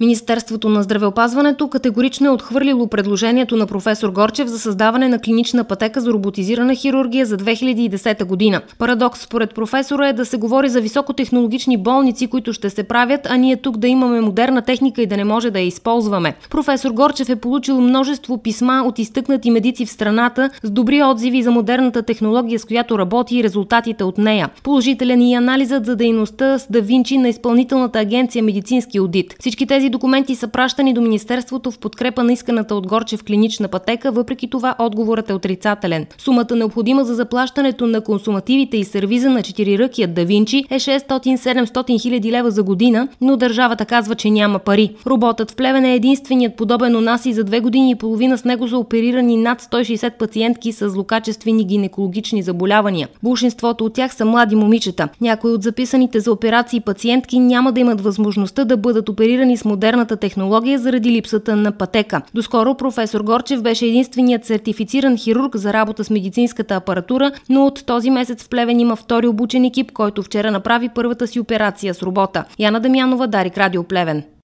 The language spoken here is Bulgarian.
Министерството на здравеопазването категорично е отхвърлило предложението на професор Горчев за създаване на клинична пътека за роботизирана хирургия за 2010 година. Парадокс според професора е да се говори за високотехнологични болници, които ще се правят, а ние тук да имаме модерна техника и да не може да я използваме. Професор Горчев е получил множество писма от изтъкнати медици в страната с добри отзиви за модерната технология, с която работи, и резултатите от нея. Положителен и анализът за дейността с Да Винчи на Изпълнителната агенция медицински одит. Всички тези документи са пращани до Министерството в подкрепа на исканата от Горчев клинична пътека, въпреки това отговорът е отрицателен. Сумата необходима за заплащането на консумативите и сервиза на четириръкият Да Винчи е 600-700 хиляди лева за година, но държавата казва, че няма пари. Роботът в Плевен е единственият подобен у нас и за 2 години и половина с него са оперирани над 160 пациентки с злокачествени гинекологични заболявания. Большинството от тях са млади момичета. Някои от записаните за операции пациентки няма да имат възможността да бъдат оперирани с модерната технология заради липсата на пътека. Доскоро професор Горчев беше единственият сертифициран хирург за работа с медицинската апаратура, но от този месец в Плевен има втори обучен екип, който вчера направи първата си операция с робота. Яна Дамянова, Дарик Радио Плевен.